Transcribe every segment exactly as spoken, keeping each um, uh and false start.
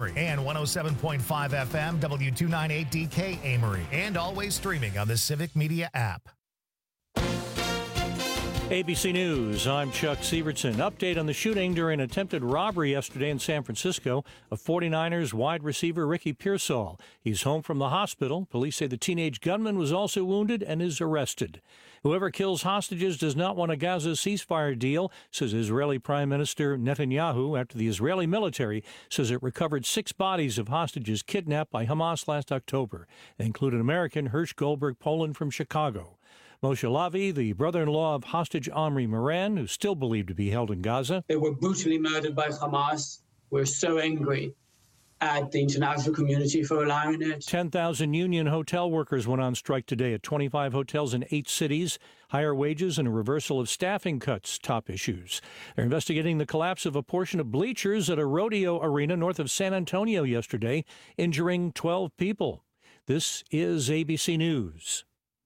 Amory, and one oh seven point five F M, W two ninety-eight D K Amory, and always streaming on the Civic Media app. A B C News, I'm Chuck Sievertson. Update on the shooting during an attempted robbery yesterday in San Francisco of forty-niners wide receiver Ricky Pearsall. He's home from the hospital. Police say the teenage gunman was also wounded and is arrested. Whoever kills hostages does not want a Gaza ceasefire deal, says Israeli Prime Minister Netanyahu, after the Israeli military says it recovered six bodies of hostages kidnapped by Hamas last October. They include an American, Hirsch Goldberg Poland from Chicago. Moshe Lavi, the brother-in-law of hostage Omri Moran, who's still believed to be held in Gaza. They were brutally murdered by Hamas. We're so angry at the international community for allowing it. ten thousand union hotel workers went on strike today at twenty-five hotels in eight cities. Higher wages and a reversal of staffing cuts, top issues. They're investigating the collapse of a portion of bleachers at a rodeo arena north of San Antonio yesterday, injuring twelve people. This is A B C News.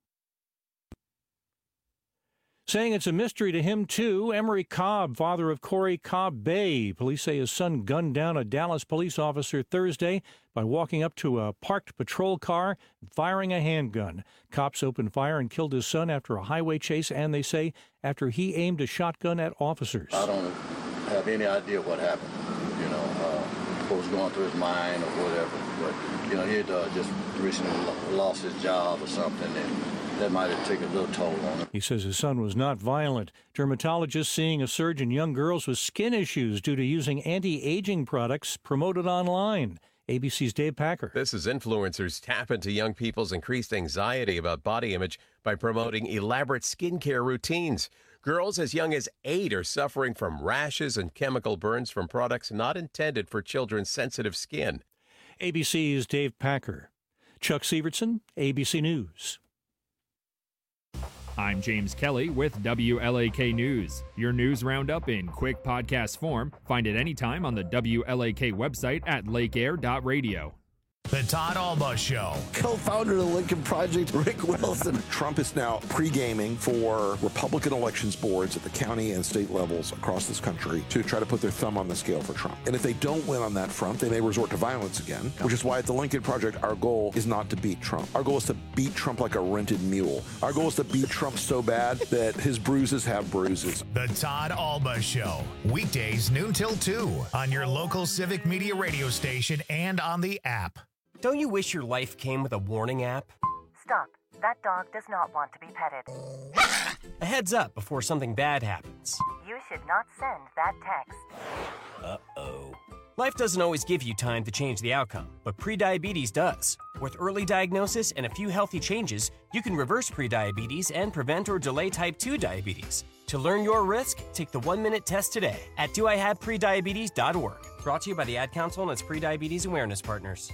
Saying it's a mystery to him, too, Emery Cobb, father of Corey Cobb Bay. Police say his son gunned down a Dallas police officer Thursday by walking up to a parked patrol car and firing a handgun. Cops opened fire and killed his son after a highway chase, and they say after he aimed a shotgun at officers. I don't have any idea what happened, you know, uh, what was going through his mind or whatever. But, you know, he had uh, just recently lost his job or something, and that might have taken a little toll on him. He says his son was not violent. Dermatologists seeing a surge in young girls with skin issues due to using anti-aging products promoted online. A B C's Dave Packer. This is influencers tap into young people's increased anxiety about body image by promoting elaborate skincare routines. Girls as young as eight are suffering from rashes and chemical burns from products not intended for children's sensitive skin. A B C's Dave Packer. Chuck Sievertson, A B C News. I'm James Kelly with W L A K News. Your news roundup in quick podcast form. Find it anytime on the W L A K website at lake air dot radio. The Todd Alba Show. Co-founder of the Lincoln Project, Rick Wilson. Trump is now pre-gaming for Republican elections boards at the county and state levels across this country to try to put their thumb on the scale for Trump. And if they don't win on that front, they may resort to violence again, which is why at the Lincoln Project, our goal is not to beat Trump. Our goal is to beat Trump like a rented mule. Our goal is to beat Trump so bad that his bruises have bruises. The Todd Alba Show. Weekdays noon till two on your local Civic Media radio station and on the app. Don't you wish your life came with a warning app? Stop. That dog does not want to be petted. A heads up before something bad happens. You should not send that text. Uh-oh. Life doesn't always give you time to change the outcome, but prediabetes does. With early diagnosis and a few healthy changes, you can reverse prediabetes and prevent or delay type two diabetes. To learn your risk, take the one-minute test today at do I have prediabetes dot org. Brought to you by the Ad Council and its prediabetes awareness partners.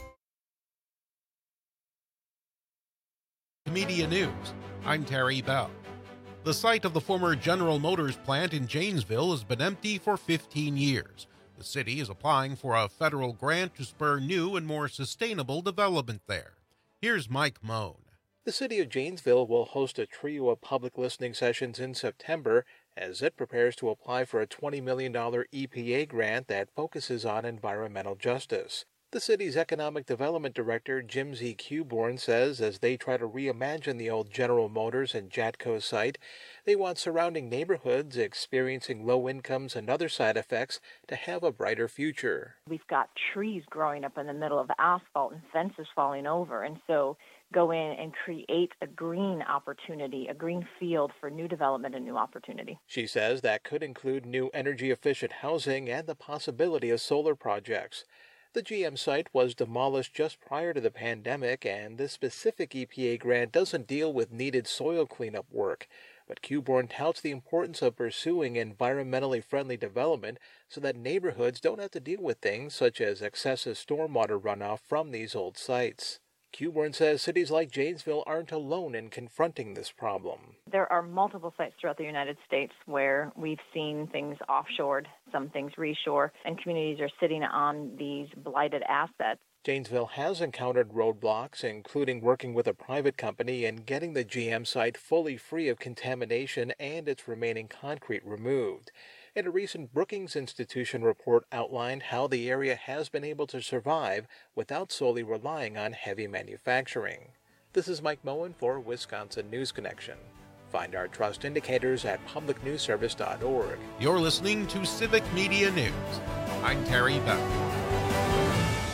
Media News. I'm Terry Bell. The site of the former General Motors plant in Janesville has been empty for fifteen years. The city is applying for a federal grant to spur new and more sustainable development there. Here's Mike Moan. The city of Janesville will host a trio of public listening sessions in September as it prepares to apply for a twenty million dollars E P A grant that focuses on environmental justice. The city's economic development director, Jim Z. Cuborn, says as they try to reimagine the old General Motors and Jatco site, they want surrounding neighborhoods experiencing low incomes and other side effects to have a brighter future. We've got trees growing up in the middle of the asphalt and fences falling over, and so go in and create a green opportunity, a green field for new development and new opportunity. She says that could include new energy-efficient housing and the possibility of solar projects. The G M site was demolished just prior to the pandemic, and this specific E P A grant doesn't deal with needed soil cleanup work. But Cuborn touts the importance of pursuing environmentally friendly development so that neighborhoods don't have to deal with things such as excessive stormwater runoff from these old sites. Cuborn says cities like Janesville aren't alone in confronting this problem. There are multiple sites throughout the United States where we've seen things offshored, some things reshore, and communities are sitting on these blighted assets. Janesville has encountered roadblocks, including working with a private company and getting the G M site fully free of contamination and its remaining concrete removed. And a recent Brookings Institution report outlined how the area has been able to survive without solely relying on heavy manufacturing. This is Mike Moen for Wisconsin News Connection. Find our trust indicators at public news service dot org. You're listening to Civic Media News. I'm Terry Bell.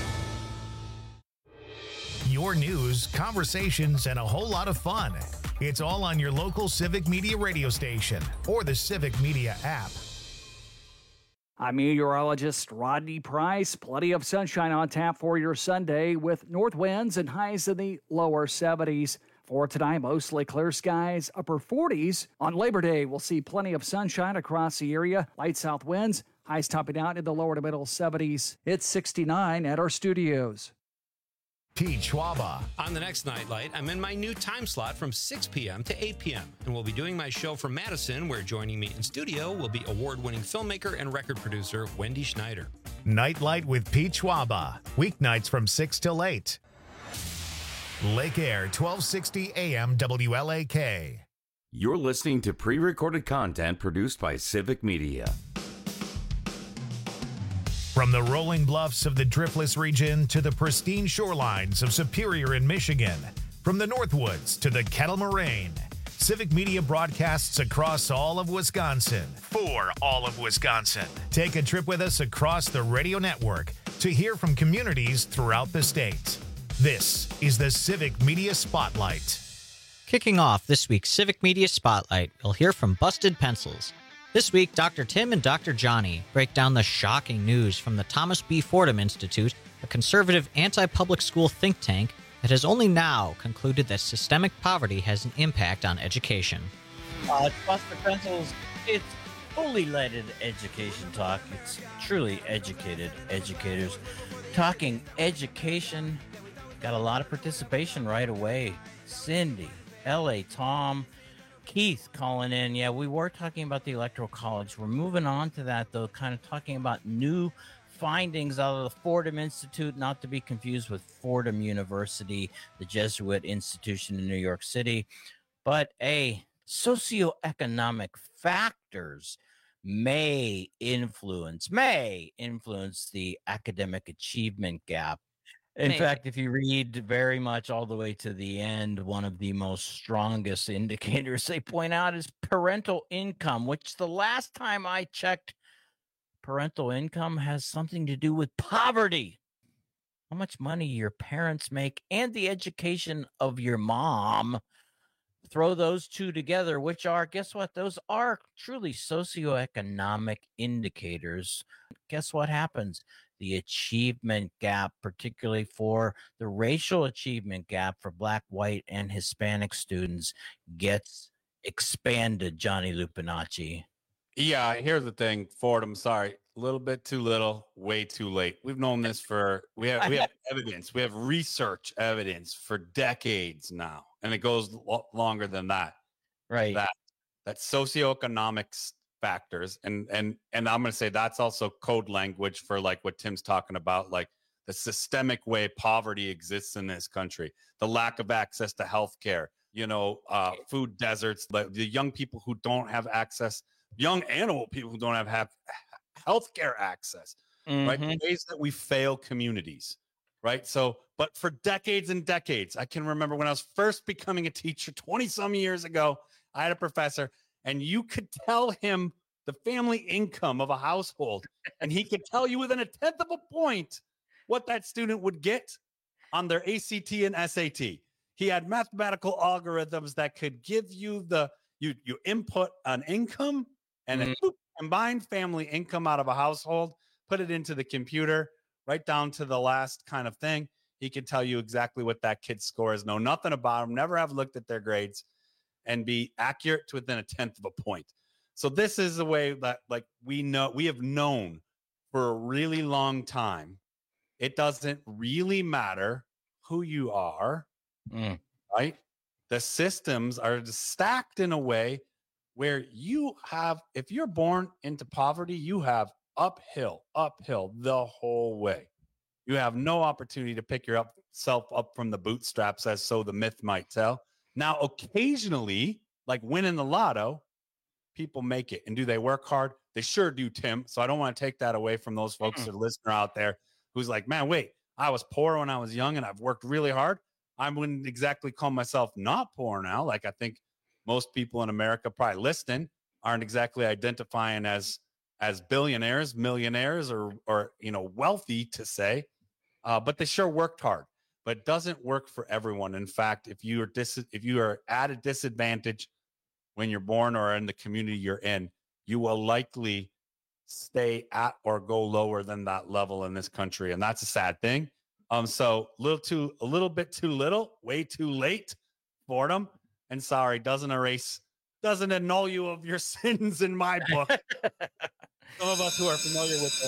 Your news, conversations, and a whole lot of fun. It's all on your local Civic Media radio station or the Civic Media app. I'm meteorologist Rodney Price. Plenty of sunshine on tap for your Sunday with north winds and highs in the lower seventies. For tonight, mostly clear skies, upper forties. On Labor Day, we'll see plenty of sunshine across the area. Light south winds, highs topping out in the lower to middle seventies. It's sixty-nine at our studios. Pete Schwaba. On the next Nightlight, I'm in my new time slot from six p.m. to eight p.m. and we'll be doing my show from Madison, where joining me in studio will be award-winning filmmaker and record producer Wendy Schneider. Nightlight with Pete Schwaba. Weeknights from six till eight. Lake Air, twelve sixty A M W L A K. You're listening to pre-recorded content produced by Civic Media. From the rolling bluffs of the Driftless region to the pristine shorelines of Superior in Michigan, from the Northwoods to the Kettle Moraine, Civic Media broadcasts across all of Wisconsin for all of Wisconsin. Take a trip with us across the radio network to hear from communities throughout the state. This is the Civic Media Spotlight. Kicking off this week's Civic Media Spotlight, we'll hear from Busted Pencils. This week, Doctor Tim and Doctor Johnny break down the shocking news from the Thomas B. Fordham Institute, a conservative anti-public school think tank that has only now concluded that systemic poverty has an impact on education. Uh, Busted Pencils, it's fully lighted education talk. It's truly educated educators talking education. Got a lot of participation right away. Cindy, L A, Tom, Keith calling in. Yeah, we were talking about the Electoral College. We're moving on to that, though, kind of talking about new findings out of the Fordham Institute, not to be confused with Fordham University, the Jesuit institution in New York City. But a socioeconomic factors may influence, may influence the academic achievement gap. In Maybe. fact, if you read very much all the way to the end, one of the most strongest indicators they point out is parental income, which the last time I checked, parental income has something to do with poverty. How much money your parents make and the education of your mom. Throw those two together, which are, guess what? Those are truly socioeconomic indicators. Guess what happens? The achievement gap, particularly for the racial achievement gap for Black, white, and Hispanic students, gets expanded, Johnny Lupinacci. Yeah, here's the thing, Fordham, sorry, a little bit too little, way too late. We've known this for, we have, we have evidence, we have research evidence for decades now, and it goes lo- longer than that. Right. That, that socioeconomics factors, and and and I'm going to say that's also code language for like what Tim's talking about, like the systemic way poverty exists in this country, the lack of access to healthcare, you know, uh, food deserts, the, the young people who don't have access, young and old people who don't have, have healthcare access, mm-hmm. right? The ways that we fail communities, right? So, but for decades and decades, I can remember when I was first becoming a teacher twenty some years ago, I had a professor, and you could tell him the family income of a household, and he could tell you within a tenth of a point what that student would get on their A C T and S A T. He had mathematical algorithms that could give you the, you, you input an income and mm-hmm. then combine family income out of a household, put it into the computer, right down to the last kind of thing. He could tell you exactly what that kid's score is, know nothing about them, never have looked at their grades, and be accurate to within a tenth of a point. So this is the way that, like, we know, we have known for a really long time, it doesn't really matter who you are, mm. right? The systems are stacked in a way where you have, if you're born into poverty, you have uphill, uphill the whole way. You have no opportunity to pick yourself up from the bootstraps, as so the myth might tell. Now, occasionally, like winning the lotto, people make it. And do they work hard? They sure do, Tim. So I don't want to take that away from those folks Mm-mm. that are listening out there who's like, man, wait, I was poor when I was young and I've worked really hard. I wouldn't exactly call myself not poor now. Like I think most people in America probably listening aren't exactly identifying as as billionaires, millionaires, or or you know, wealthy to say, uh, but they sure worked hard. But it doesn't work for everyone. In fact, if you are dis- if you are at a disadvantage when you're born or in the community you're in, you will likely stay at or go lower than that level in this country, and that's a sad thing. Um, so little too, a little bit too little, way too late, Fordham. And sorry, doesn't erase, doesn't annul you of your sins in my book. Some of us who are familiar with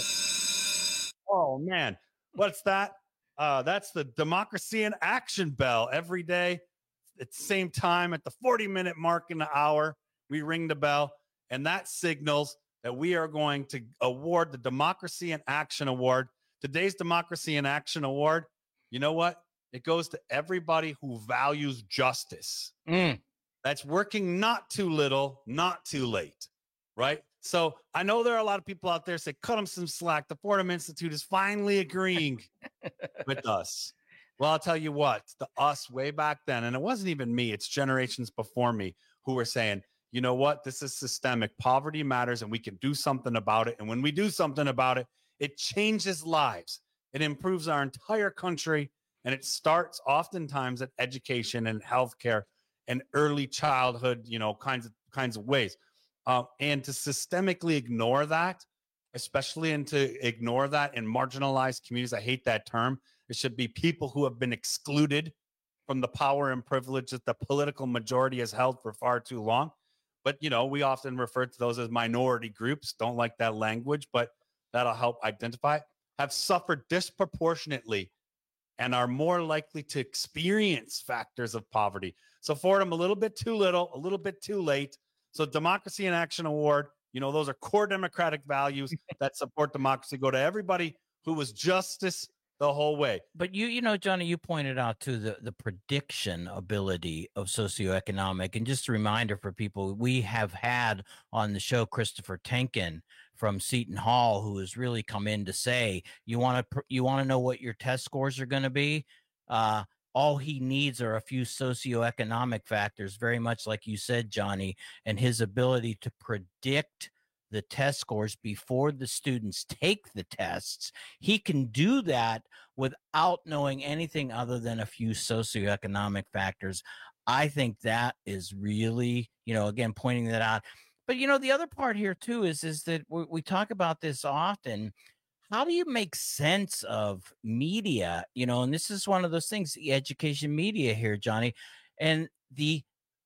this. Oh man, what's that? Uh, that's the Democracy in Action bell. Every day at the same time, at the forty minute mark in the hour, we ring the bell, and that signals that we are going to award the Democracy in Action Award. Today's Democracy in Action Award, you know what? It goes to everybody who values justice. Mm. That's working not too little, not too late, right? So I know there are a lot of people out there say, cut them some slack. The Fordham Institute is finally agreeing with us. Well, I'll tell you what, the us way back then, and it wasn't even me, it's generations before me who were saying, you know what, this is systemic. Poverty matters and we can do something about it. And when we do something about it, it changes lives. It improves our entire country. And it starts oftentimes at education and healthcare and early childhood, you know, kinds of kinds of ways. Um, and to systemically ignore that, especially and to ignore that in marginalized communities, I hate that term. It should be people who have been excluded from the power and privilege that the political majority has held for far too long. But, you know, we often refer to those as minority groups. Don't like that language, but that'll help identify, have suffered disproportionately and are more likely to experience factors of poverty. So Fordham, a little bit too little, a little bit too late. So Democracy in Action Award, you know, those are core democratic values that support democracy. Go to everybody who was justice the whole way. But you, you know, Johnny, you pointed out to the, the prediction ability of socioeconomic. And just a reminder for people, we have had on the show Christopher Tenkin from Seton Hall, who has really come in to say, you want to you want to know what your test scores are going to be? Uh, all he needs are a few socioeconomic factors, very much like you said, Johnny, and his ability to predict the test scores before the students take the tests. He can do that without knowing anything other than a few socioeconomic factors. I think that is really, you know, again, pointing that out. But, you know, the other part here, too, is, is that we, we talk about this often. How do you make sense of media? You know, and this is one of those things, the education media here, Johnny. And the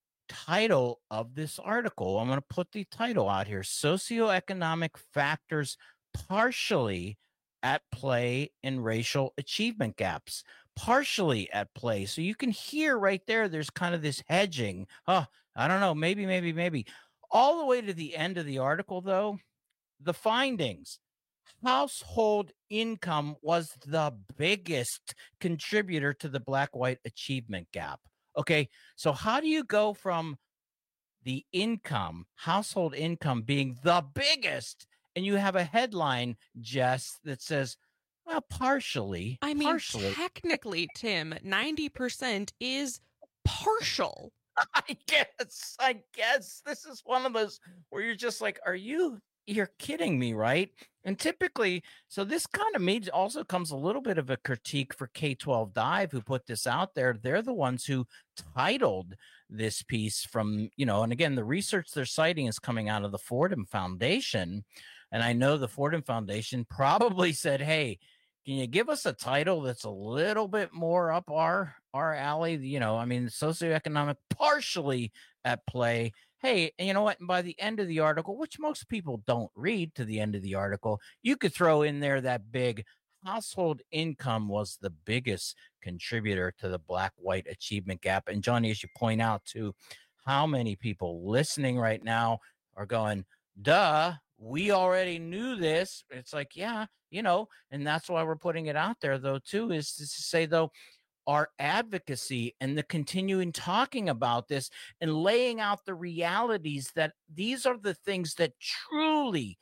title of this article, I'm going to put the title out here, Socioeconomic Factors Partially at Play in Racial Achievement Gaps. Partially at play. So you can hear right there, there's kind of this hedging. Oh, I don't know, maybe, maybe, maybe. All the way to the end of the article, though, the findings. Household income was the biggest contributor to the black-white achievement gap. Okay, so how do you go from the income, household income being the biggest, and you have a headline, Jess, that says, well, partially. I mean, partially. technically, Tim, ninety percent is partial. I guess, I guess this is one of those where you're just like, are you, you're kidding me, right? And typically, so this kind of means also comes a little bit of a critique for K twelve Dive, who put this out there. They're the ones who titled this piece from, you know, and again, the research they're citing is coming out of the Fordham Foundation. And I know the Fordham Foundation probably said, hey, can you give us a title that's a little bit more up our our alley? You know, I mean, socioeconomic partially at play. Hey, and you know what? And by the end of the article, which most people don't read to the end of the article, you could throw in there that big household income was the biggest contributor to the black-white achievement gap. And Johnny, as you point out too, how many people listening right now are going, duh, we already knew this. It's like, yeah, you know, and that's why we're putting it out there, though, too, is to say, though, our advocacy and the continuing talking about this and laying out the realities that these are the things that truly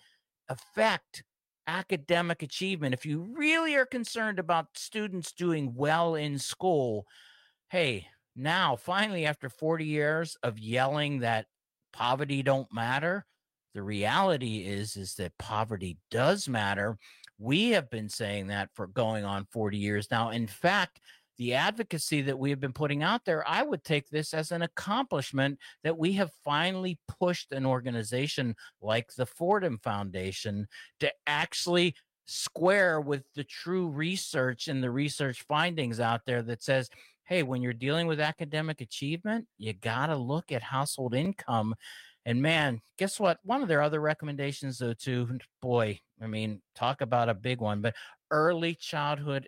affect academic achievement, if you really are concerned about students doing well in school, hey, now finally, after forty years of yelling that poverty don't matter, the reality is, is that poverty does matter. We have been saying that for going on forty years now. In fact, the advocacy that we have been putting out there, I would take this as an accomplishment that we have finally pushed an organization like the Fordham Foundation to actually square with the true research and the research findings out there that says, hey, when you're dealing with academic achievement, you got to look at household income. And man, guess what? One of their other recommendations, though, too, boy, I mean, talk about a big one, but early childhood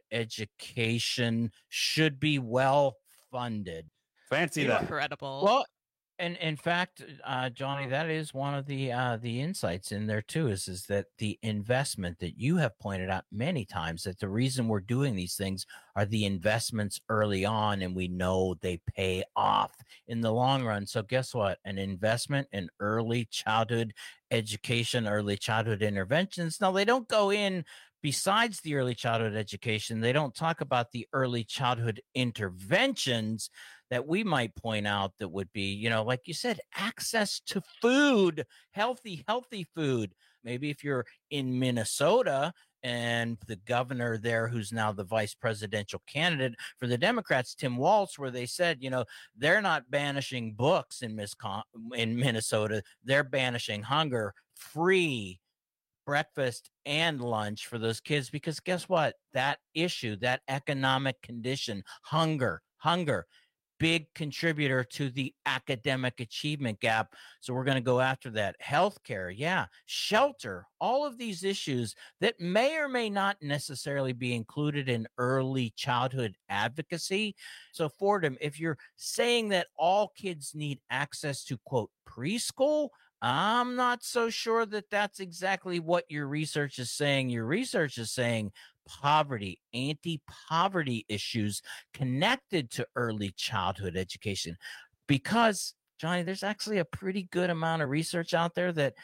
education should be well funded. Fancy that. Incredible. Well, and in fact, uh, Johnny, that is one of the uh, the insights in there too. Is is that the investment that you have pointed out many times, that the reason we're doing these things are the investments early on, and we know they pay off in the long run. So guess what? An investment in early childhood education, early childhood interventions. Now, they don't go in besides the early childhood education. They don't talk about the early childhood interventions that we might point out that would be, you know, like you said, access to food, healthy, healthy food. Maybe if you're in Minnesota and the governor there, who's now the vice presidential candidate for the Democrats, Tim Walz, where they said, you know, they're not banishing books in, Miscon- in Minnesota. They're banishing hunger, free breakfast and lunch for those kids, because guess what? That issue, that economic condition, hunger, hunger, big contributor to the academic achievement gap. So we're going to go after that. Healthcare, yeah, shelter, all of these issues that may or may not necessarily be included in early childhood advocacy. So Fordham, if you're saying that all kids need access to, quote, preschool, I'm not so sure that that's exactly what your research is saying. Your research is saying poverty, anti-poverty issues connected to early childhood education. Because, Johnny, there's actually a pretty good amount of research out there that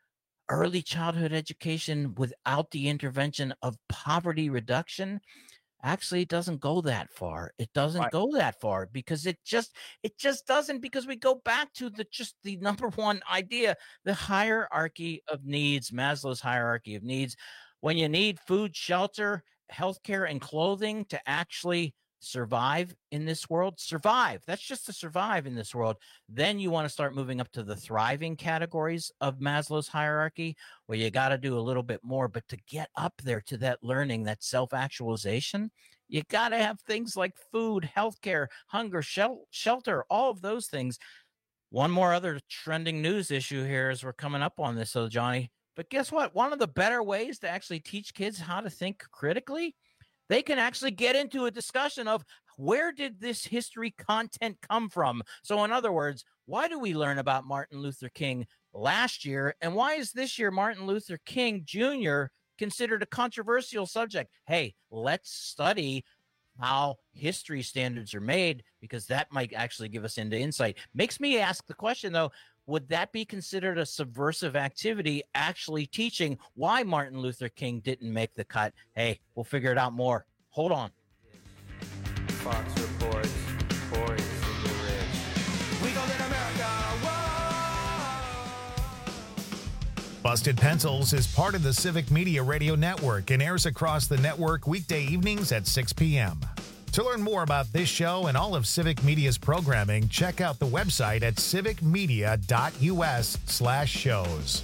early childhood education without the intervention of poverty reduction actually doesn't go that far. It doesn't right. go that far because it just it just doesn't, because we go back to the just the number one idea, the hierarchy of needs, Maslow's hierarchy of needs. When you need food, shelter, healthcare, and clothing to actually survive in this world, survive. That's just to survive in this world. Then you want to start moving up to the thriving categories of Maslow's hierarchy, where you got to do a little bit more. But to get up there to that learning, that self-actualization, you got to have things like food, healthcare, hunger, shel- shelter, all of those things. One more other trending news issue here as we're coming up on this, so Johnny. But guess what? One of the better ways to actually teach kids how to think critically, they can actually get into a discussion of where did this history content come from? So in other words, why do we learn about Martin Luther King last year? And why is this year Martin Luther King Junior considered a controversial subject? Hey, let's study how history standards are made, because that might actually give us into insight. Makes me ask the question, though, would that be considered a subversive activity, actually teaching why Martin Luther King didn't make the cut? Hey, we'll figure it out more. Hold on. Fox reports, poor is the rich. We gon' let America, whoa! Busted Pencils is part of the Civic Media Radio Network and airs across the network weekday evenings at six p.m. To learn more about this show and all of Civic Media's programming, check out the website at civicmedia.us slash shows.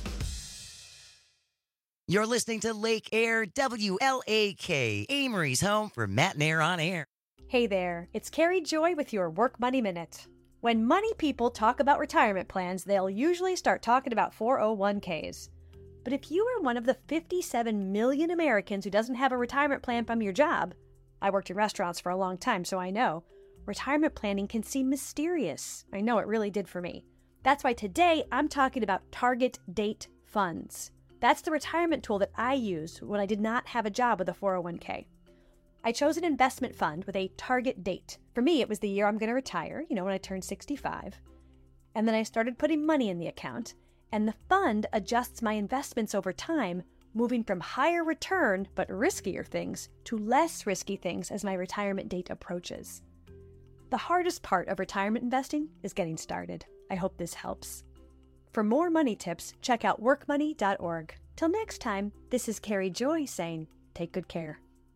You're listening to Lake Air W L A K, Amory's home for Matt and Air on Air. Hey there, it's Carrie Joy with your Work Money Minute. When money people talk about retirement plans, they'll usually start talking about four oh one k's. But if you are one of the fifty-seven million Americans who doesn't have a retirement plan from your job, I worked in restaurants for a long time, so I know, retirement planning can seem mysterious. I know it really did for me. That's why today I'm talking about target date funds. That's the retirement tool that I used when I did not have a job with a four oh one k. I chose an investment fund with a target date. For me, it was the year I'm going to retire, you know, when I turned sixty-five. And then I started putting money in the account. And the fund adjusts my investments over time, moving from higher return but riskier things to less risky things as my retirement date approaches. The hardest part of retirement investing is getting started. I hope this helps. For more money tips, check out work money dot org. Till next time, this is Carrie Joy saying, take good care.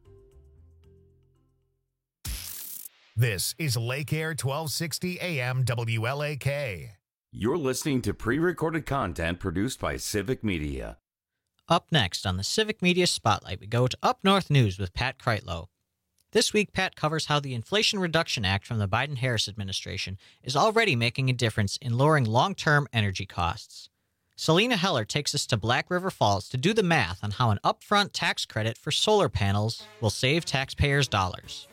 This is Lake Air twelve sixty A M W L A K. You're listening to pre-recorded content produced by Civic Media. Up next on the Civic Media Spotlight, we go to Up North News with Pat Kreitlow. This week, Pat covers how the Inflation Reduction Act from the Biden-Harris administration is already making a difference in lowering long-term energy costs. Selena Heller takes us to Black River Falls to do the math on how an upfront tax credit for solar panels will save taxpayers dollars.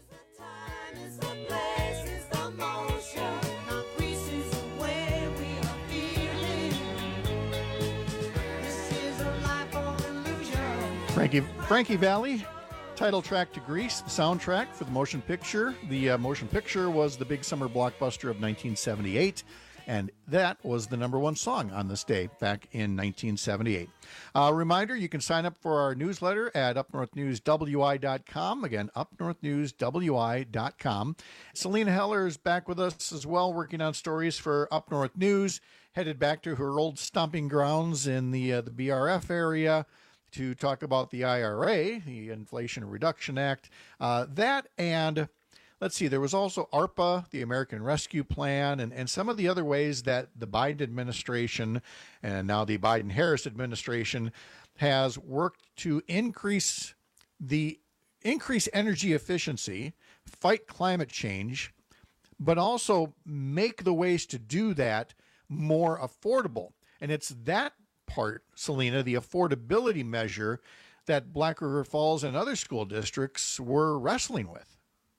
Frankie, Frankie Valli, title track to Grease, the soundtrack for the motion picture. The uh, motion picture was the big summer blockbuster of nineteen seventy-eight, and that was the number one song on this day back in nineteen seventy-eight. A uh, reminder, you can sign up for our newsletter at up north news w i dot com. Again, up north news w i dot com. Selena Heller is back with us as well, working on stories for Up North News, headed back to her old stomping grounds in the, uh, the B R F area to talk about the I R A, the Inflation Reduction Act. Uh, that and, let's see, there was also ARPA, the American Rescue Plan, and, and some of the other ways that the Biden administration and now the Biden-Harris administration has worked to increase the increase energy efficiency, fight climate change, but also make the ways to do that more affordable. And it's that part, Selena, the affordability measure that Black River Falls and other school districts were wrestling with.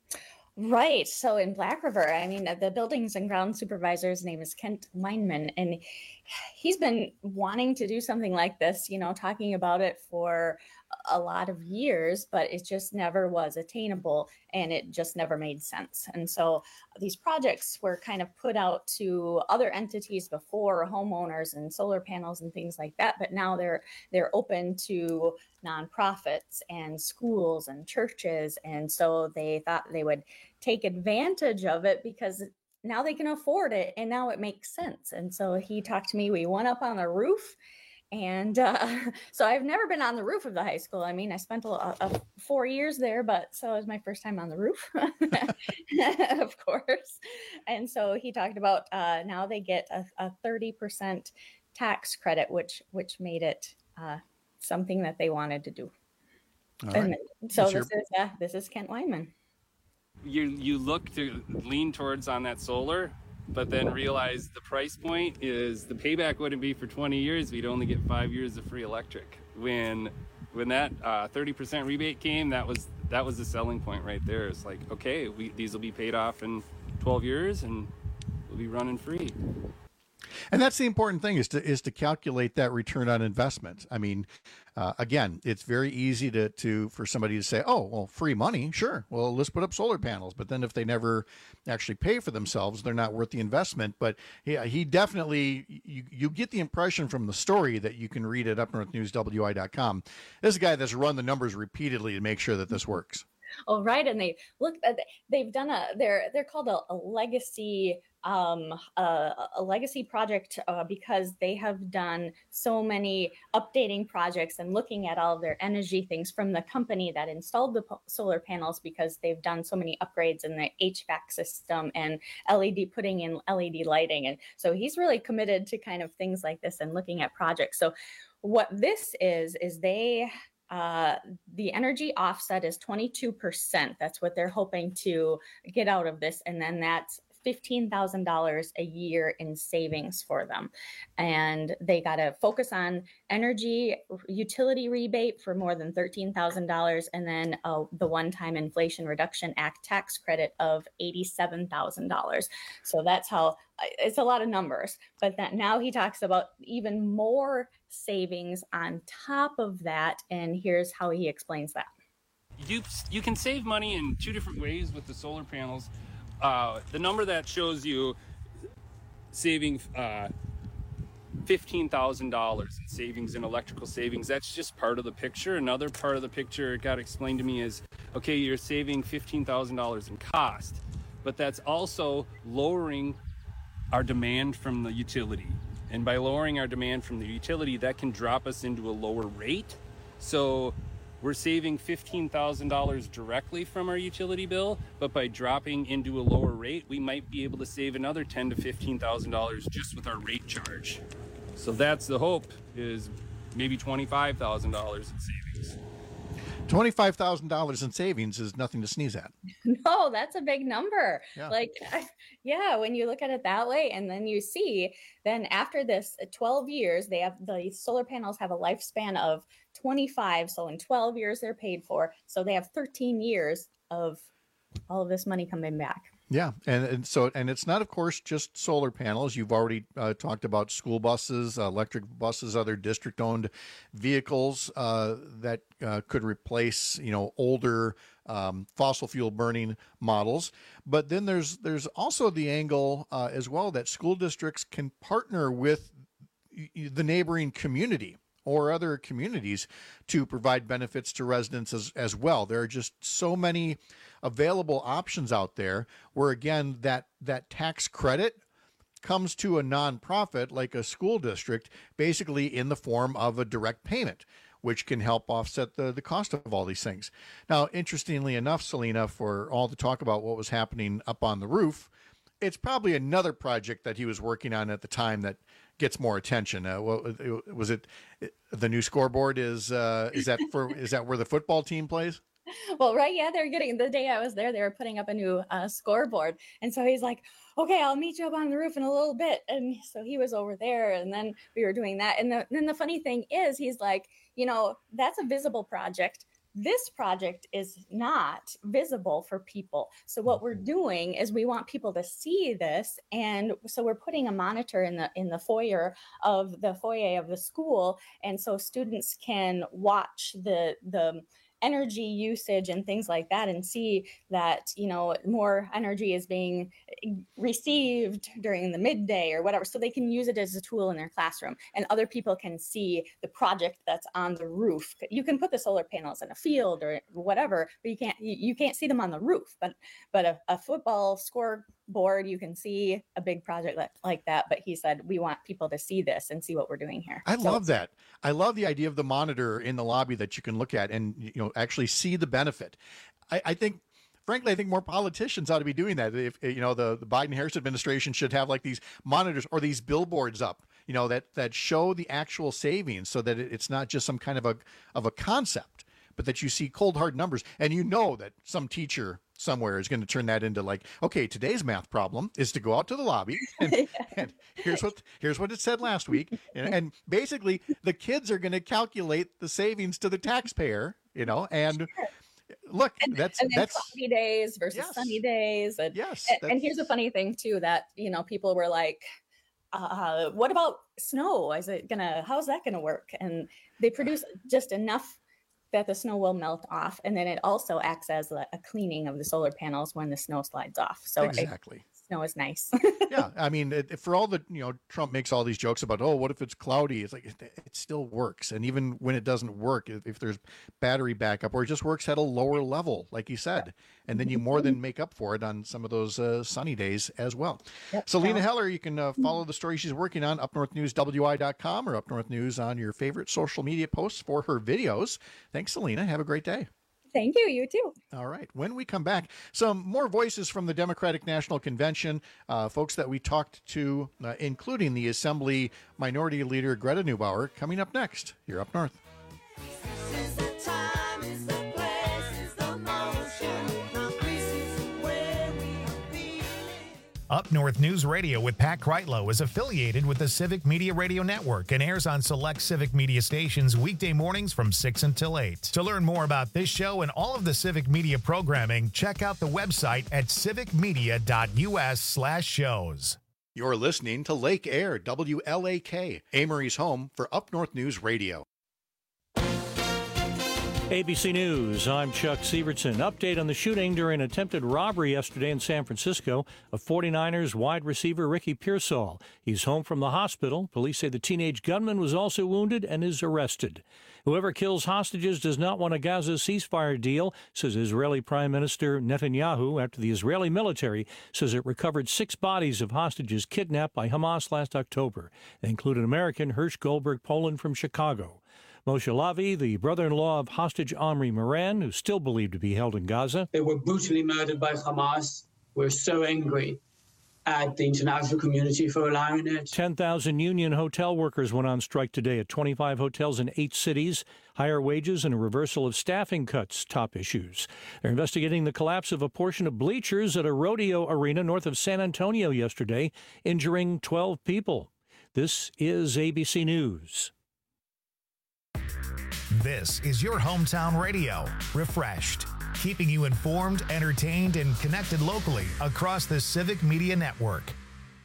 Right. So in Black River, I mean, the buildings and ground supervisor's name is Kent Weinman, and he's been wanting to do something like this, you know, talking about it for a lot of years, but it just never was attainable and it just never made sense. And so these projects were kind of put out to other entities before, homeowners and solar panels and things like that, but now they're they're open to nonprofits and schools and churches. And so they thought they would take advantage of it because now they can afford it and now it makes sense. And so he talked to me, we went up on the roof. And uh, so I've never been on the roof of the high school. I mean, I spent a, a four years there, but so it was my first time on the roof, of course. And so he talked about uh, now they get a, a thirty percent tax credit, which which made it uh, something that they wanted to do. All and right. so What's this your- is uh, this is Kent Weinman. You you look to lean towards on that solar, but then realize the price point is the payback wouldn't be for twenty years. We'd only get five years of free electric. When when that uh, thirty percent rebate came, that was that was the selling point right there. It's like, okay, we, these will be paid off in twelve years and we'll be running free. And that's the important thing is to is to calculate that return on investment. I mean, uh, again, it's very easy to to for somebody to say, oh, well, free money, sure. Well, let's put up solar panels. But then if they never actually pay for themselves, they're not worth the investment. But yeah, he definitely, you, you get the impression from the story that you can read at up north news w i dot com. This is a guy that's run the numbers repeatedly to make sure that this works. Oh, right. And they look, they've done a, they're, they're called a, a legacy, um, a, a legacy project uh, because they have done so many updating projects and looking at all of their energy things from the company that installed the po- solar panels, because they've done so many upgrades in the H V A C system and L E D, putting in L E D lighting. And so he's really committed to kind of things like this and looking at projects. So what this is, is they, Uh, the energy offset is twenty-two percent. That's what they're hoping to get out of this. And then that's fifteen thousand dollars a year in savings for them. And they got to focus on energy utility rebate for more than thirteen thousand dollars. And then uh, the one-time Inflation Reduction Act tax credit of eighty-seven thousand dollars. So that's how, it's a lot of numbers. But that now he talks about even more savings on top of that. And here's how he explains that. You you can save money in two different ways with the solar panels. Uh, the number that shows you saving uh, fifteen thousand dollars in savings in electrical savings. That's just part of the picture. Another part of the picture it got explained to me is, okay, you're saving fifteen thousand dollars in cost, but that's also lowering our demand from the utility. And by lowering our demand from the utility, that can drop us into a lower rate. So we're saving fifteen thousand dollars directly from our utility bill, but by dropping into a lower rate, we might be able to save another ten thousand to fifteen thousand dollars just with our rate charge. So that's the hope, is maybe twenty-five thousand dollars in savings. twenty-five thousand dollars in savings is nothing to sneeze at. No, that's a big number. Yeah. Like, yeah, when you look at it that way, and then you see, then after this twelve years, they have the solar panels have a lifespan of twenty-five. So in twelve years, they're paid for. So they have thirteen years of all of this money coming back. Yeah, and, and so and it's not, of course, just solar panels. You've already uh, talked about school buses, uh, electric buses, other district-owned vehicles uh, that uh, could replace, you know, older um, fossil fuel burning models. But then there's there's also the angle uh, as well that school districts can partner with the neighboring community or other communities to provide benefits to residents as, as well. There are just so many available options out there where, again, that, that tax credit comes to a nonprofit like a school district, basically in the form of a direct payment, which can help offset the, the cost of all these things. Now, interestingly enough, Selena, for all the talk about what was happening up on the roof, it's probably another project that he was working on at the time that gets more attention. Uh, what, was it the new scoreboard? Is uh, is that for is that where the football team plays? Well, right, yeah, they're getting, the day I was there, they were putting up a new uh, scoreboard, and so he's like, "Okay, I'll meet you up on the roof in a little bit." And so he was over there, and then we were doing that. And the, then the funny thing is, he's like, you know, that's a visible project. This project is not visible for people. So what we're doing is we want people to see this. And so we're putting a monitor in the in the foyer of the foyer of the school. And so students can watch the the energy usage and things like that and see that, you know, more energy is being received during the midday or whatever, so they can use it as a tool in their classroom, and other people can see the project that's on the roof. You can put the solar panels in a field or whatever, but you can't you, you can't see them on the roof. But but a, a football scoreboard, you can see a big project like, like that. But he said, we want people to see this and see what we're doing here. I So love that. I love the idea of the monitor in the lobby that you can look at and, you know, actually see the benefit. I, I think, frankly, I think more politicians ought to be doing that. If, you know, the, the Biden-Harris administration should have like these monitors or these billboards up, you know, that, that show the actual savings, so that it, it's not just some kind of a, of a concept, but that you see cold hard numbers. And you know that some teacher somewhere is going to turn that into like, okay, today's math problem is to go out to the lobby and, yeah. and here's what here's what it said last week, and, and basically the kids are going to calculate the savings to the taxpayer, you know, and sure. look, and, that's and then that's cloudy days versus yes. sunny days, and yes, and, and here's a funny thing too, that, you know, people were like, uh, what about snow? Is it gonna? How's that gonna work? And they produce just enough that the snow will melt off, and then it also acts as a, a cleaning of the solar panels when the snow slides off. So exactly. It, snow is nice. Yeah, I mean, it, for all the, you know, Trump makes all these jokes about, oh, what if it's cloudy? It's like, it, it still works. And even when it doesn't work, if, if there's battery backup, or it just works at a lower level, like you said, and then you more than make up for it on some of those uh, sunny days as well. Yep. Selena Heller, you can uh, follow the story she's working on, up north news w i dot com or Up North News on your favorite social media posts for her videos. Thanks, Selena. Have a great day. Thank you. You too. All right. When we come back, some more voices from the Democratic National Convention, uh, folks that we talked to, uh, including the Assembly Minority Leader Greta Neubauer, coming up next here Up North. Up North News Radio with Pat Kreitlow is affiliated with the Civic Media Radio Network and airs on select Civic Media stations weekday mornings from six until eight. To learn more about this show and all of the Civic Media programming, check out the website at civicmedia.us slash shows. You're listening to Lake Air, W L A K, Amory's home for Up North News Radio. A B C News, I'm Chuck Severson. Update on the shooting during an attempted robbery yesterday in San Francisco of forty-niners wide receiver Ricky Pearsall. He's home from the hospital. Police say the teenage gunman was also wounded and is arrested. Whoever kills hostages does not want a Gaza ceasefire deal, says Israeli Prime Minister Netanyahu, after the Israeli military says it recovered six bodies of hostages kidnapped by Hamas last October. They include an American, Hirsch Goldberg, Poland from Chicago. Moshe Lavi, the brother-in-law of hostage Omri Moran, who's still believed to be held in Gaza. They were brutally murdered by Hamas. We're so angry at the international community for allowing it. ten thousand union hotel workers went on strike today at twenty-five hotels in eight cities. Higher wages and a reversal of staffing cuts, top issues. They're investigating the collapse of a portion of bleachers at a rodeo arena north of San Antonio yesterday, injuring twelve people. This is A B C News. This is your hometown radio, Refreshed, keeping you informed, entertained, and connected locally across the Civic Media Network.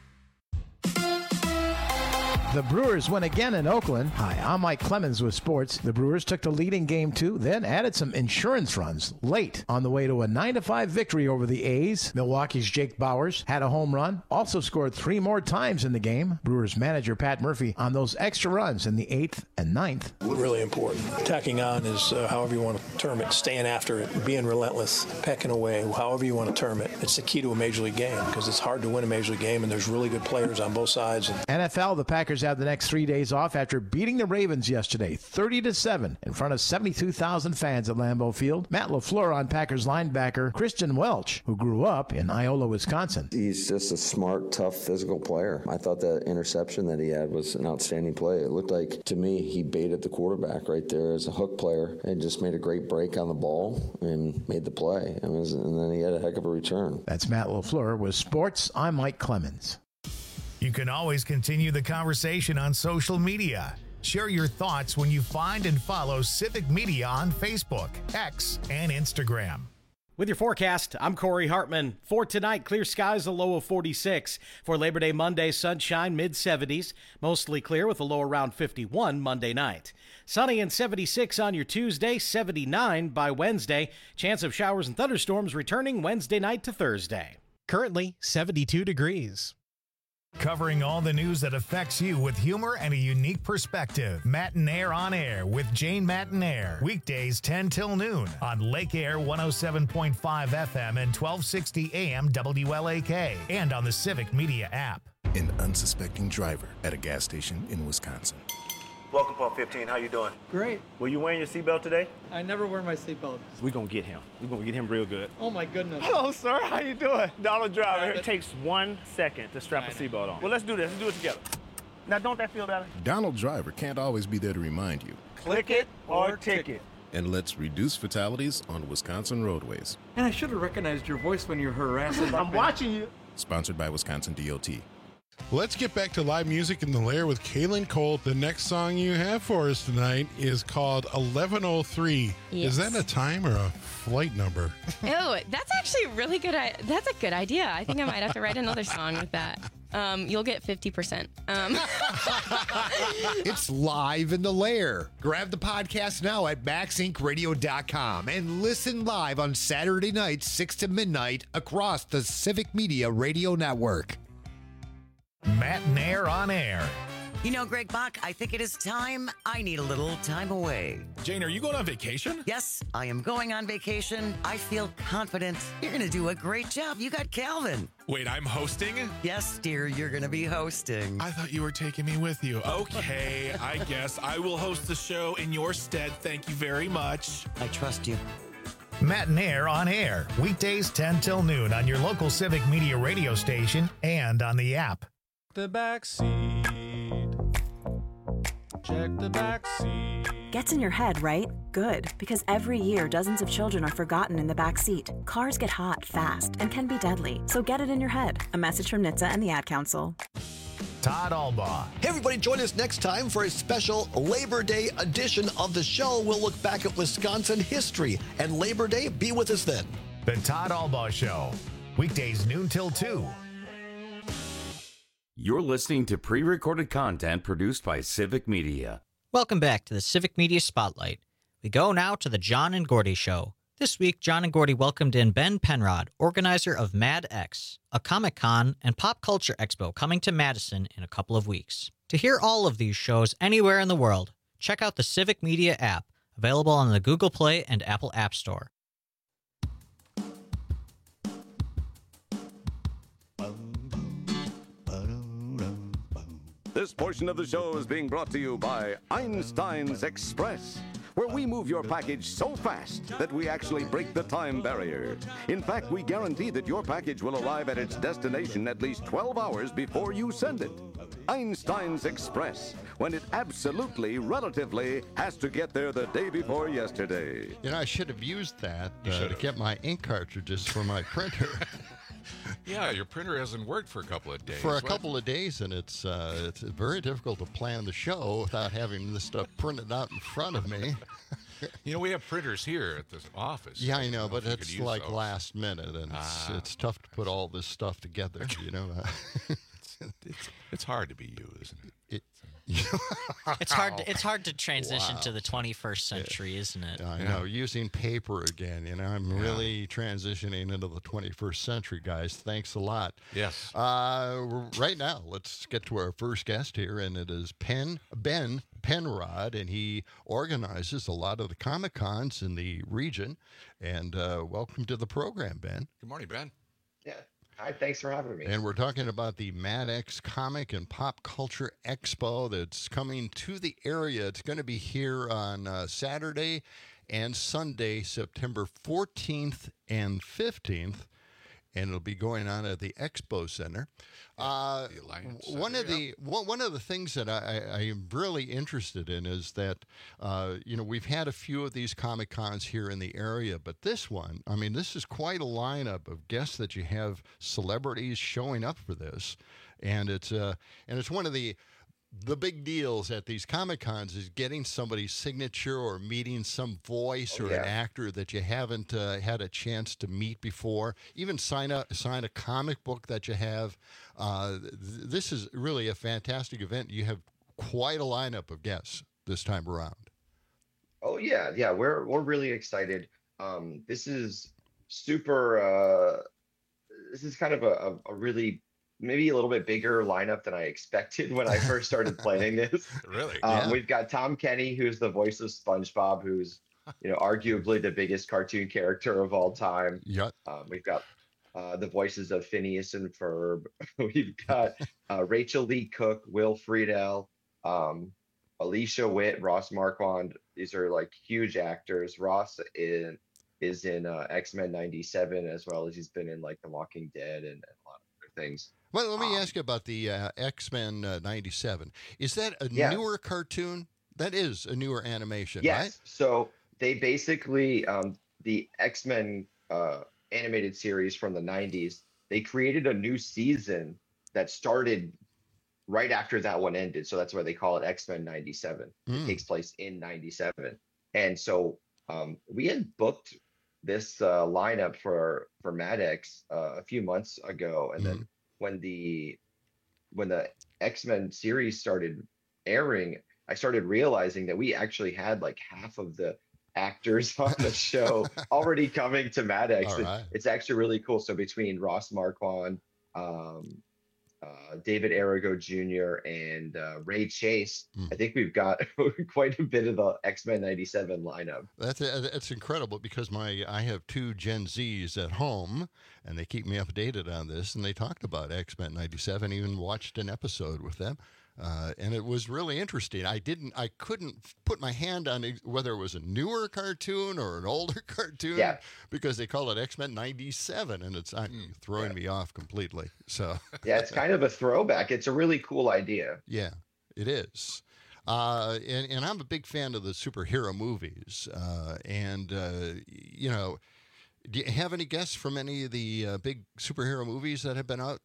The Brewers win again in Oakland. Hi, I'm Mike Clemens with sports. The Brewers took the lead in game two, then added some insurance runs late on the way to a nine to five victory over the A's. Milwaukee's Jake Bauers had a home run, also scored three more times in the game. Brewers manager Pat Murphy on those extra runs in the eighth and ninth. Really important. Tacking on is uh, however you want to term it, staying after it, being relentless, pecking away, however you want to term it. It's the key to a major league game because it's hard to win a major league game and there's really good players on both sides. N F L, the Packers have the next three days off after beating the Ravens yesterday, thirty to seven, in front of seventy-two thousand fans at Lambeau Field. Matt LaFleur on Packers linebacker Christian Welch, who grew up in Iola, Wisconsin. He's just a smart, tough, physical player. I thought that interception that he had was an outstanding play. It looked like, to me, he baited the quarterback right there as a hook player and just made a great break on the ball and made the play. It was, and then he had a heck of a return. That's Matt LaFleur with sports. I'm Mike Clemens. You can always continue the conversation on social media. Share your thoughts when you find and follow Civic Media on Facebook, X, and Instagram. With your forecast, I'm Corey Hartman. For tonight, clear skies, a low of forty-six. For Labor Day Monday, sunshine, mid seventies. Mostly clear with a low around fifty-one Monday night. Sunny and seventy-six on your Tuesday, seventy-nine by Wednesday. Chance of showers and thunderstorms returning Wednesday night to Thursday. Currently, seventy-two degrees. Covering all the news that affects you with humor and a unique perspective. Matinaire on Air with Jane Matinaire. Weekdays ten till noon on Lake Air one oh seven point five F M and twelve sixty A M W L A K and on the Civic Media app. An unsuspecting driver at a gas station in Wisconsin. Welcome, Pump fifteen. How you doing? Great. Were you wearing your seatbelt today? I never wear my seatbelt. We're going to get him. We're going to get him real good. Oh, my goodness. Hello, sir. How you doing? Donald Driver. It takes one second to strap a seatbelt on. Well, let's do this. Let's do it together. Now, don't that feel better? Donald Driver can't always be there to remind you. Click it or ticket. And let's reduce fatalities on Wisconsin roadways. And I should have recognized your voice when you're harassing. I'm watching you. Sponsored by Wisconsin D O T. Let's get back to live music in the Lair with Kaylin Colt. The next song you have for us tonight is called eleven oh three. Yes. Is that a time or a flight number? Oh, that's actually really good. I- that's a good idea. I think I might have to write another song with that. Um, you'll get fifty percent. Um. It's live in the Lair. Grab the podcast now at max inc radio dot com and listen live on Saturday nights, six to midnight, across the Civic Media Radio Network. Matinaire on Air. You know, Greg Bach, I think it is time I need a little time away. Jane, are you going on vacation? Yes, I am going on vacation. I feel confident. You're going to do a great job. You got Calvin. Wait, I'm hosting? Yes, dear, you're going to be hosting. I thought you were taking me with you. Okay, I guess I will host the show in your stead. Thank you very much. I trust you. Matinaire on Air. Weekdays ten till noon on your local Civic Media radio station and on the app. The back seat. Check the back seat. Gets in your head, right? Good, because every year dozens of children are forgotten in the back seat. Cars get hot fast and can be deadly, so get it in your head. A message from N H T S A and the Ad Council. Todd Albaugh. Hey everybody, join us next time for a special Labor Day edition of the show. We'll look back at Wisconsin history and Labor Day. Be with us then. The Todd Albaugh Show. Weekdays noon till two. You're listening to pre-recorded content produced by Civic Media. Welcome back to the Civic Media Spotlight. We go now to the John and Gordy Show. This week, John and Gordy welcomed in Ben Penrod, organizer of Mad X, a Comic-Con and pop culture expo coming to Madison in a couple of weeks. To hear all of these shows anywhere in the world, check out the Civic Media app, available on the Google Play and Apple App Store. This portion of the show is being brought to you by Einstein's Express, where we move your package so fast that we actually break the time barrier. In fact, we guarantee that your package will arrive at its destination at least twelve hours before you send it. Einstein's Express, when it absolutely, relatively, has to get there the day before yesterday. You know, I should have used that uh, to get my ink cartridges for my printer. Yeah, your printer hasn't worked for a couple of days. For a What? couple of days, and it's uh, it's very difficult to plan the show without having this stuff printed out in front of me. You know, we have printers here at this office. Yeah, I know, if but you could it's use like those. last minute, and it's, Ah. it's tough to put all this stuff together, you know. it's, it's, it's hard to be you, isn't it? it It's hard. To, it's hard to transition Wow. to the twenty-first century, isn't it? I know, using paper again. You know, I'm Yeah. really transitioning into the twenty-first century, guys. Thanks a lot. Yes. Uh, right now, let's get to our first guest here, and it is Penn Ben Penrod, and he organizes a lot of the Comic Cons in the region. And uh, welcome to the program, Ben. Good morning, Ben. Yeah. Hi, thanks for having me. And we're talking about the Mad X Comic and Pop Culture Expo that's coming to the area. It's going to be here on uh, Saturday and Sunday, September fourteenth and fifteenth, and it'll be going on at the Expo Center. Uh, the Alliance one Center, of the one, one of the things that I, I, I am really interested in is that uh, you know, we've had a few of these Comic Cons here in the area, but this one, I mean, this is quite a lineup of guests that you have, celebrities showing up for this, and it's uh, and it's one of the the big deals at these Comic Cons is getting somebody's signature or meeting some voice Oh, or yeah. an actor that you haven't uh, had a chance to meet before. Even sign a sign a comic book that you have. Uh, th- this is really a fantastic event. You have quite a lineup of guests this time around. Oh yeah, yeah, we're we're really excited. Um, this is super. Uh, this is kind of a, a, a really maybe a little bit bigger lineup than I expected when I first started planning this. Really? Um, Yeah. We've got Tom Kenny, who's the voice of SpongeBob, who's you know arguably the biggest cartoon character of all time. Yep. Um, we've got uh, the voices of Phineas and Ferb. We've got uh, Rachel Lee Cook, Will Friedle, um, Alicia Witt, Ross Marquand. These are like huge actors. Ross in, is in uh, X-Men ninety-seven, as well as he's been in like The Walking Dead and, and a lot of other things. Well, let me ask you about the uh, X-Men uh, ninety-seven. Is that a Yeah. newer cartoon? That is a newer animation, Yes. right? So they basically um, the X-Men uh, animated series from the nineties. They created a new season that started right after that one ended. So that's why they call it X-Men ninety-seven. Mm. It takes place in ninety-seven. And so um, we had booked this uh, lineup for for Mad X uh, a few months ago, and then when the when the X-Men series started airing, I started realizing that we actually had like half of the actors on the show already coming to Mad X. All It- right. It's actually really cool. So between Ross Marquand, um, uh, David Arago Junior, and uh, Ray Chase, I think we've got quite a bit of the X-Men ninety-seven lineup. That's that's incredible because my I have two Gen Zs at home, and they keep me updated on this. And they talked about X-Men ninety-seven, even watched an episode with them, uh, and it was really interesting. I didn't, I couldn't put my hand on ex- whether it was a newer cartoon or an older cartoon, Yeah. because they call it X-Men ninety-seven, and it's I'm throwing me off completely. So Yeah, it's kind of a throwback. It's a really cool idea. yeah, it is. Uh, and, and I'm a big fan of the superhero movies. Uh, and, uh, you know, do you have any guests from any of the uh, big superhero movies that have been out?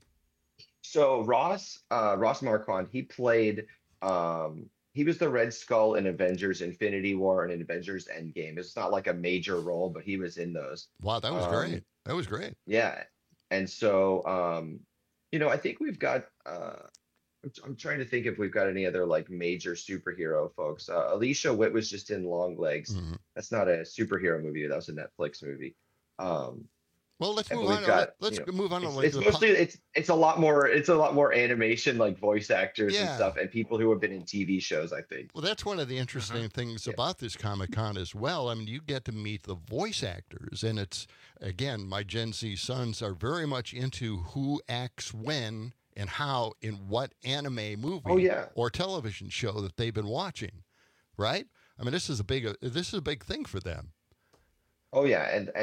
So Ross, uh, Ross Marquand, he played, um, he was the Red Skull in Avengers Infinity War and in Avengers Endgame. It's not like a major role, but he was in those. Wow, that was Um, great. That was great. Yeah. And so, um, you know, I think we've got uh, I'm, I'm trying to think if we've got any other like major superhero folks. Uh, Alicia Witt was just in Long Legs. Mhm. That's not a superhero movie. That was a Netflix movie. Um, Well, let's and move we've on. got, let's you know, move on to It's, like it's the mostly it's it's a lot more it's a lot more animation, like voice actors and Yeah. stuff, and people who have been in T V shows. I think. Well, that's one of the interesting things about this Comic Con as well. I mean, you get to meet the voice actors, and it's, again, my Gen Z sons are very much into who acts when and how in what anime movie Oh, yeah. or television show that they've been watching, right? I mean, this is a big uh, this is a big thing for them. Oh yeah, and